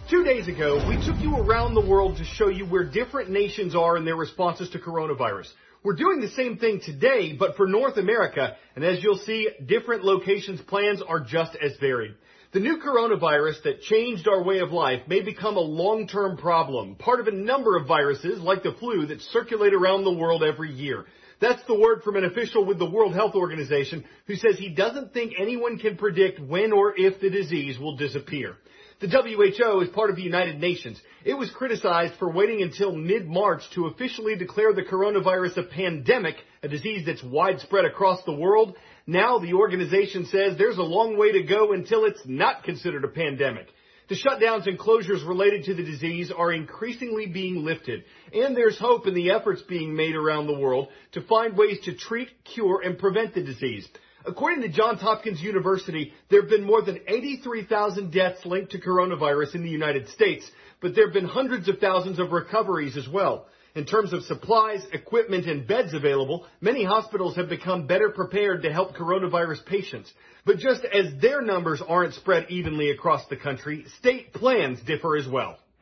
2 days ago, we took you around the world to show you where different nations are in their responses to coronavirus. We're doing the same thing today, but for North America, and as you'll see, different locations' plans are just as varied. The new coronavirus that changed our way of life may become a long-term problem, part of a number of viruses, like the flu, that circulate around the world every year. That's the word from an official with the World Health Organization who says he doesn't think anyone can predict when or if the disease will disappear. The WHO is part of the United Nations. It was criticized for waiting until mid-March to officially declare the coronavirus a pandemic, a disease that's widespread across the world. Now the organization says there's a long way to go until it's not considered a pandemic. The shutdowns and closures related to the disease are increasingly being lifted, and there's hope in the efforts being made around the world to find ways to treat, cure, and prevent the disease. According to Johns Hopkins University, there have been more than 83,000 deaths linked to coronavirus in the United States, but there have been hundreds of thousands of recoveries as well. In terms of supplies, equipment, and beds available, many hospitals have become better prepared to help coronavirus patients. But just as their numbers aren't spread evenly across the country, state plans differ as well.